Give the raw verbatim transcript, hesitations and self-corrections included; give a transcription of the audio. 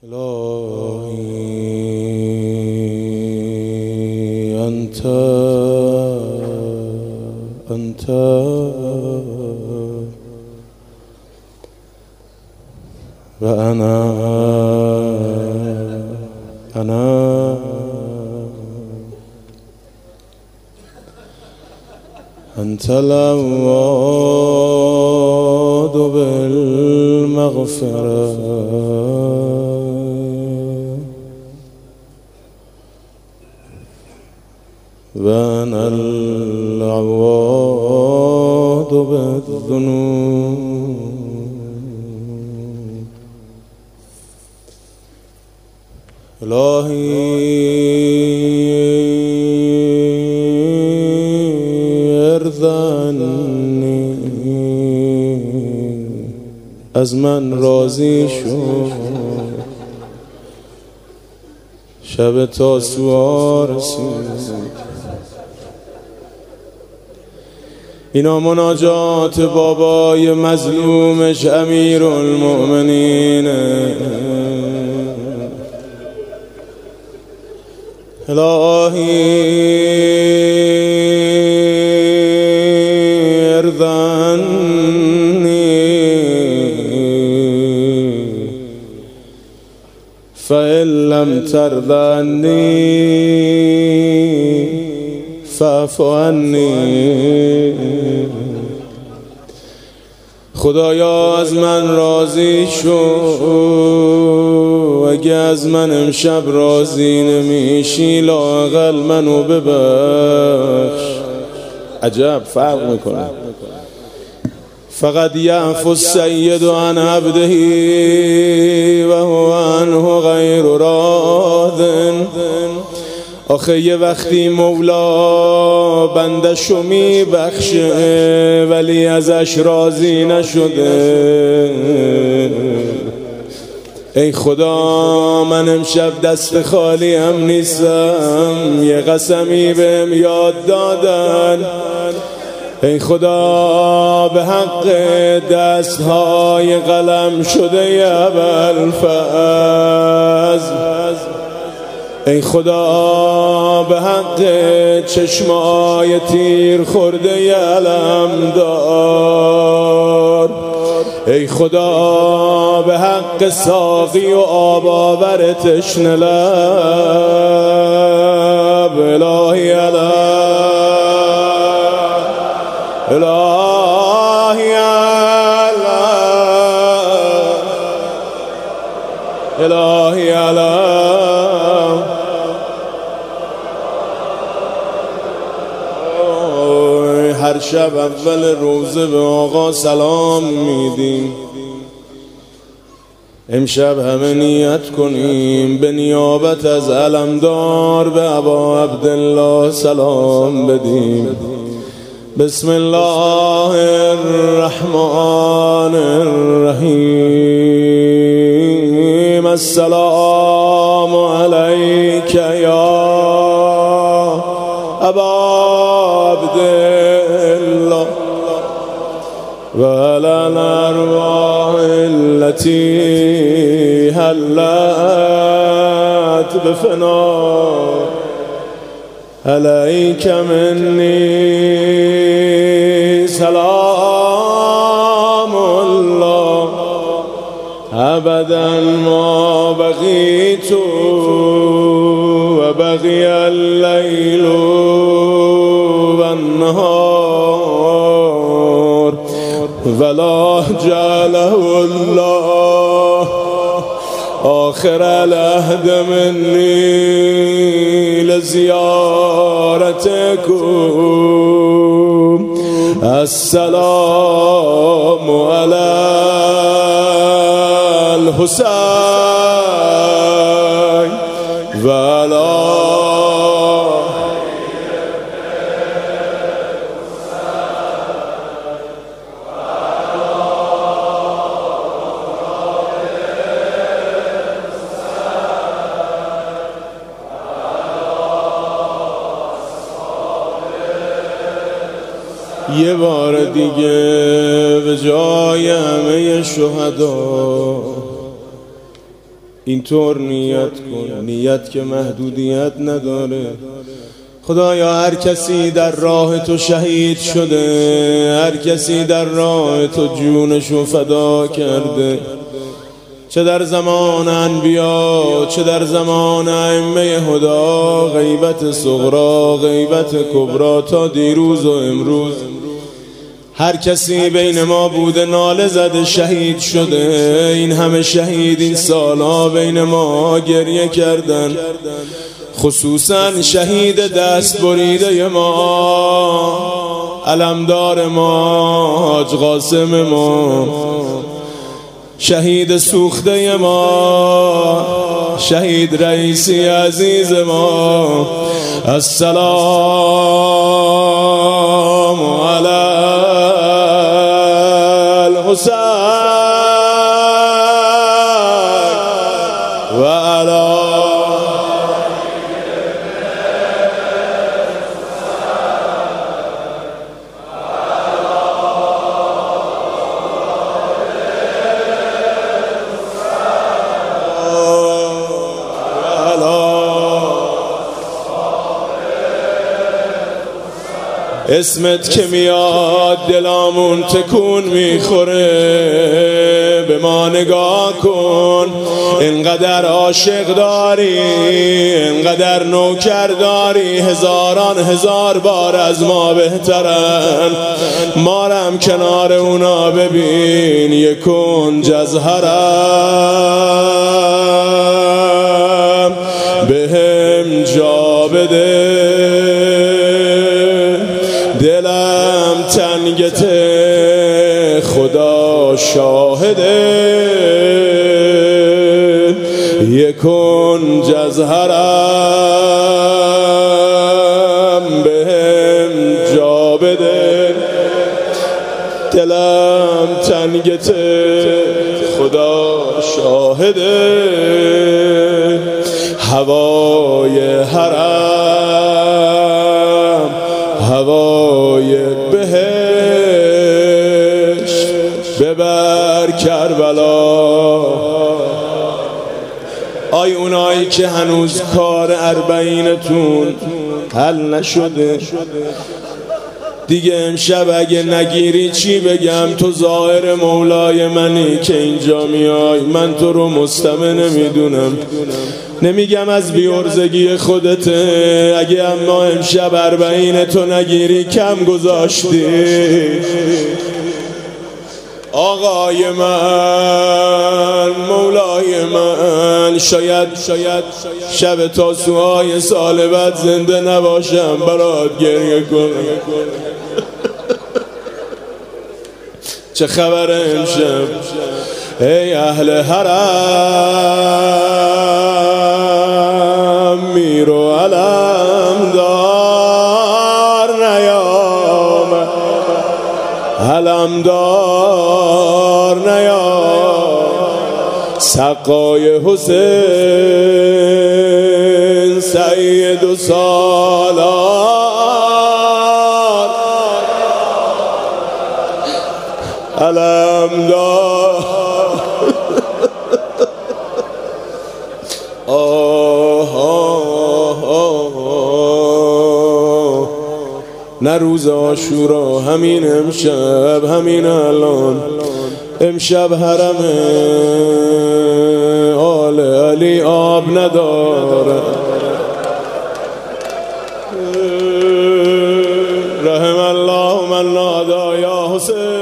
إلهي أنت أنت وأنا أنا أنت الأواد بالمغفرة وأنا العواد بالذنوب. إلهي ارضني از من راضی شو، شب تاسوعا رسید. اینا مناجات بابای مظلومش امیرالمؤمنین. الهی ارضني فإن لم ترضني فاعف عني. خدایا از من راضی شو، اگه از من امشب راضی نمیشی لااقل منو ببخش. عجب فرق میکنه. فقط یعفو السید عن عبده و هو عنه غیر راض. آخه یه وقتی مولا بندشو میبخشه ولی ازش راضی نشده. ای خدا من امشب دست خالی هم نیستم، یه قسمی بهم یاد دادن. ای خدا به حق دستهای قلم شده ی ابوالفضل، ای خدا به حق چشمای تیر خورده ی علمدار، ای خدا به حق ساقی و آباور تشنه لب. الهی الله الهی الله الهی الله. هر شب اول روزه به آقا سلام میدیم، امشب همه نیت کنیم به نیابت از علمدار به ابا عبدالله سلام بدیم. بسم الله الرحمن الرحیم. السلام علیک یا ابا عبدالله و علی الارواح التي حلت بفنا علیک منی سلام الله ابدا ما بقیت و بقی اللیل و النهار ولا جعله الله آخر العهد منی لزیارتکم. السلام علی الحسین و علی یه بار دیگه به جای همه شهدا اینطور نیت کن، نیت که محدودیت نداره. خدایا هر کسی در راه تو شهید شده، هر کسی در راه تو جونشو فدا کرده، چه در زمان انبیا چه در زمان ائمه هدا، غیبت صغرا غیبت کبرا، تا دیروز و امروز هر کسی بین ما بوده ناله زده شهید شده. این همه شهید این سالها بین ما گریه کردن، خصوصا شهید دست بریده ما، علمدار ما، حاج قاسم ما، شهید سوخته ما، شهید رئیسی عزیز ما. السلام علی الحسین و علی اسمت که میاد دلامون تکون میخوره، به ما نگاه کن. اینقدر عاشق داری، اینقدر نوکر داری، هزاران هزار بار از ما بهترن. مارم کنار اونا ببین، یک کنج از حرم بهم جا بده. دلم تنگته خدا شاهده، یک کنج از حرم بهم جا بده. دلم تنگته خدا شاهده، هوای حرم هوای بهشت، ببر کربلا. آی اونایی که هنوز کار اربعینتون حل نشده دیگه، امشب اگه نگیری چی بگم؟ تو ظاهر مولای منی که اینجا میای، من تو رو مستمع نمیدونم، نمیگم از بیورزگی خودته. اگه اما امشب اربعین تو نگیری کم گذاشتی. آقای من، مولای من، شاید شاید شب تاسوهای سال بعد زنده نباشم برات گریه کنم. چه خبر امشب ای اهل حرم؟ میر و علمدار نیامد، علمدار نیامد. سقای حسین سید و سالار، علمدار. آه آه آه نه روز عاشورا، همین امشب، همین الان. امشب حرم آل علی آب نداره. رحم الله من نادا یا حسین.